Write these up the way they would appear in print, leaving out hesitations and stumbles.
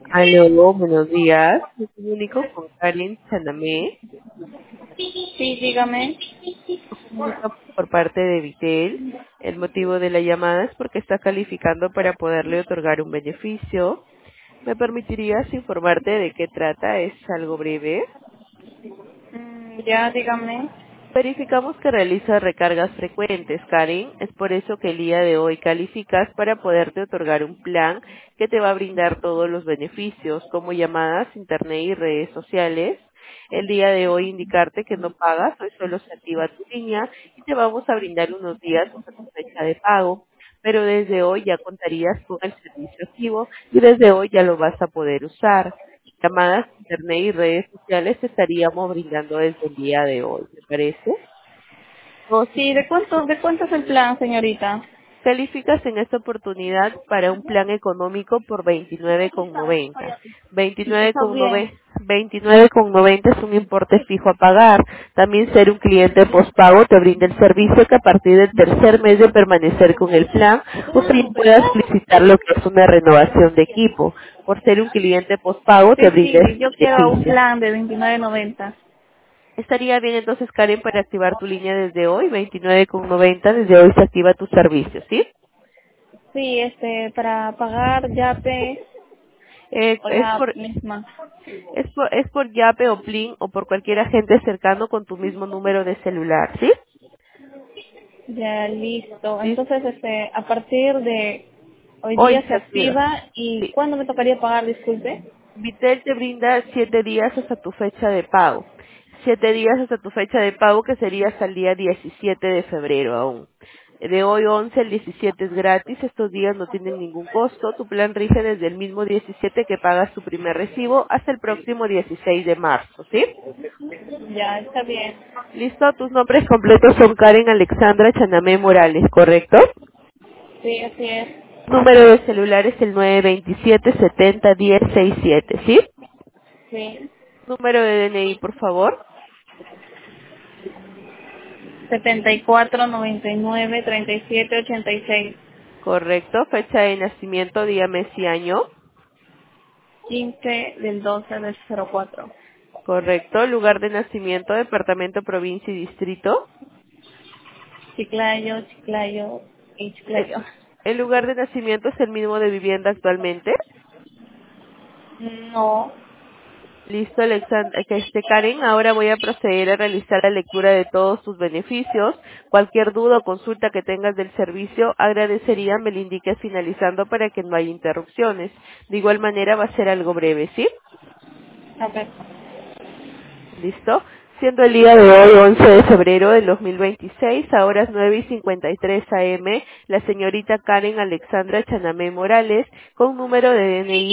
Aló, buenos días. Me comunico con Karen Chanamé. Sí, dígame. Comunica por parte de Vitel. El motivo de la llamada es porque está calificando para poderle otorgar un beneficio. ¿Me permitirías informarte de qué trata? Es algo breve. Ya, dígame. Verificamos que realizas recargas frecuentes, Karen. Es por eso que el día de hoy calificas para poderte otorgar un plan que te va a brindar todos los beneficios, como llamadas, internet y redes sociales. El día de hoy indicarte que no pagas, hoy solo se activa tu línea y te vamos a brindar unos días hasta tu fecha de pago. Pero desde hoy ya contarías con el servicio activo y desde hoy ya lo vas a poder usar. Llamadas, internet y redes sociales te estaríamos brindando desde el día de hoy, ¿te parece? No, si Sí, ¿de cuánto es el plan, señorita? calificas en esta oportunidad para un plan económico por 29,90. Está bien. 29,90 es un importe fijo a pagar. También ser un cliente postpago te brinda el servicio que a partir del tercer mes de permanecer con el plan, usted pueda solicitar lo que es una renovación de equipo. Por ser un cliente postpago te Sí, brinda sí, este yo quiero un beneficio. plan de 29.90. Estaría bien entonces, Karen, para activar tu línea desde hoy, 29,90, desde hoy se activa tu servicio, ¿sí? Sí, para pagar Yape Eh, o es la por misma. es por Yape o Plin o por cualquier agente cercano con tu mismo número de celular, ¿sí? Ya, listo. ¿Sí? Entonces, a partir de hoy Hoy día se se activa. activa y Sí. ¿cuándo me tocaría pagar? Disculpe. Vitel te brinda 7 días hasta tu fecha de pago. 7 días hasta tu fecha de pago que sería hasta el día 17 de febrero aún. De hoy 11 al 17 es gratis, estos días no tienen ningún costo, tu plan rige desde el mismo 17 que pagas tu primer recibo hasta el próximo 16 de marzo, ¿sí? Ya, está bien. Listo, tus nombres completos son Karen Alexandra Chanamé Morales, ¿correcto? Sí, así es. Número de celular es el 927-70-1067, ¿sí? Sí. Número de DNI, por favor. 74 99 37 86. Correcto. Fecha de nacimiento, día, mes y año. 15 del 12 del 04. Correcto. Lugar de nacimiento, departamento, provincia y distrito. Chiclayo, Chiclayo y El, Chiclayo. el lugar de nacimiento es el mismo de vivienda actualmente. No. Listo, Alexandra, Karen, ahora voy a proceder a realizar la lectura de todos tus beneficios. Cualquier duda o consulta que tengas del servicio, agradecería me lo indiques finalizando para que no haya interrupciones. De igual manera va a ser algo breve, ¿sí? A ver. ¿Listo? Siendo el día de hoy, 11 de febrero del 2026, a horas 9:53 a.m., la señorita Karen Alexandra Chanamé Morales, con número de DNI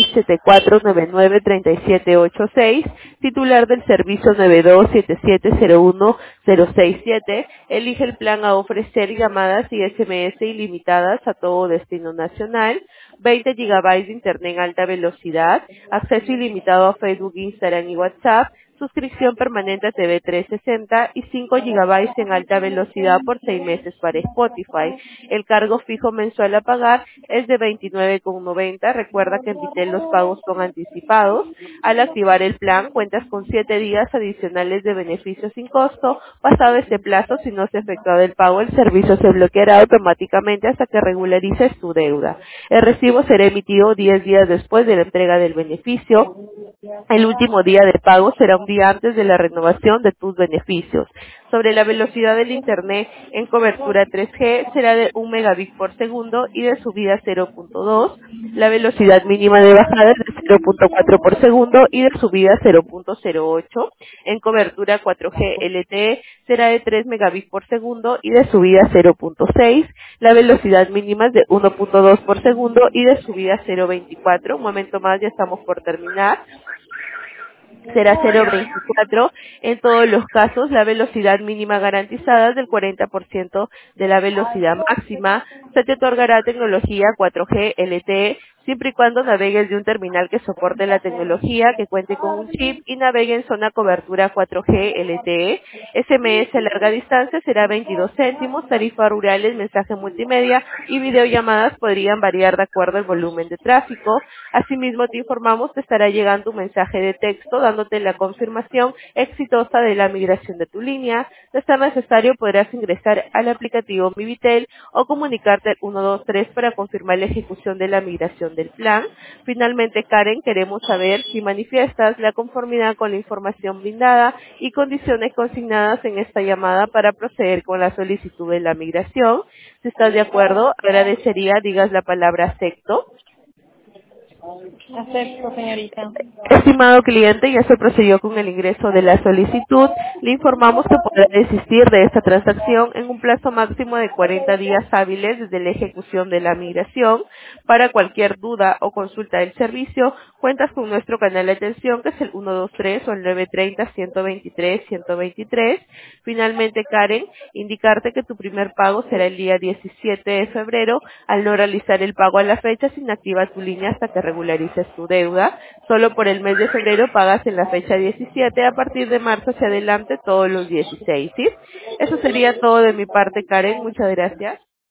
74993786, titular del servicio 927701067, elige el plan a ofrecer llamadas y SMS ilimitadas a todo destino nacional, 20 gigabytes de internet en alta velocidad, acceso ilimitado a Facebook, Instagram y WhatsApp, suscripción permanente a TV 360 y 5 gigabytes en alta velocidad por 6 meses para Spotify. El cargo fijo mensual a pagar es de 29,90. Recuerda que en Vitel los pagos son anticipados. Al activar el plan, cuentas con 7 días adicionales de beneficio sin costo. Pasado este plazo, si no se ha efectuado el pago, el servicio se bloqueará automáticamente hasta que regularices tu deuda. El recibo será emitido 10 días después de la entrega del beneficio. El último día de pago será un día antes de la renovación de tus beneficios. Sobre la velocidad del Internet en cobertura 3G será de 1 megabit por segundo y de subida 0.2. La velocidad mínima de bajada es de 0.4 por segundo y de subida 0.08. En cobertura 4G LTE será de 3 megabits por segundo y de subida 0.6. La velocidad mínima es de 1.2 por segundo y de subida 0.24. Un momento más, ya estamos por terminar. Será 0.24. En todos los casos, la velocidad mínima garantizada es del 40% de la velocidad máxima. Se te otorgará tecnología 4G LTE siempre y cuando navegues de un terminal que soporte la tecnología, que cuente con un chip y navegue en zona cobertura 4G LTE. SMS larga distancia será 22 céntimos, tarifa rurales, mensaje multimedia y videollamadas podrían variar de acuerdo al volumen de tráfico. Asimismo, te informamos que estará llegando un mensaje de texto dándote la confirmación exitosa de la migración de tu línea. De ser necesario, podrás ingresar al aplicativo Mivitel o comunicarte al 123 para confirmar la ejecución de la migración del plan. Finalmente, Karen, queremos saber si manifiestas la conformidad con la información brindada y condiciones consignadas en esta llamada para proceder con la solicitud de la migración. Si estás de acuerdo, agradecería digas la palabra acepto. Acepto, señorita. Estimado cliente, ya se procedió con el ingreso de la solicitud. Le informamos que podrá desistir de esta transacción en un plazo máximo de 40 días hábiles desde la ejecución de la migración. Para cualquier duda o consulta del servicio, cuentas con nuestro canal de atención que es el 123 o el 930-123-123. Finalmente, Karen, indicarte que tu primer pago será el día 17 de febrero. Al no realizar el pago a la fecha, se inactiva tu línea hasta que regularices tu deuda. Solo por el mes de febrero pagas en la fecha 17, a partir de marzo hacia adelante todos los 16, ¿sí? Eso sería todo de mi parte, Karen. Muchas gracias.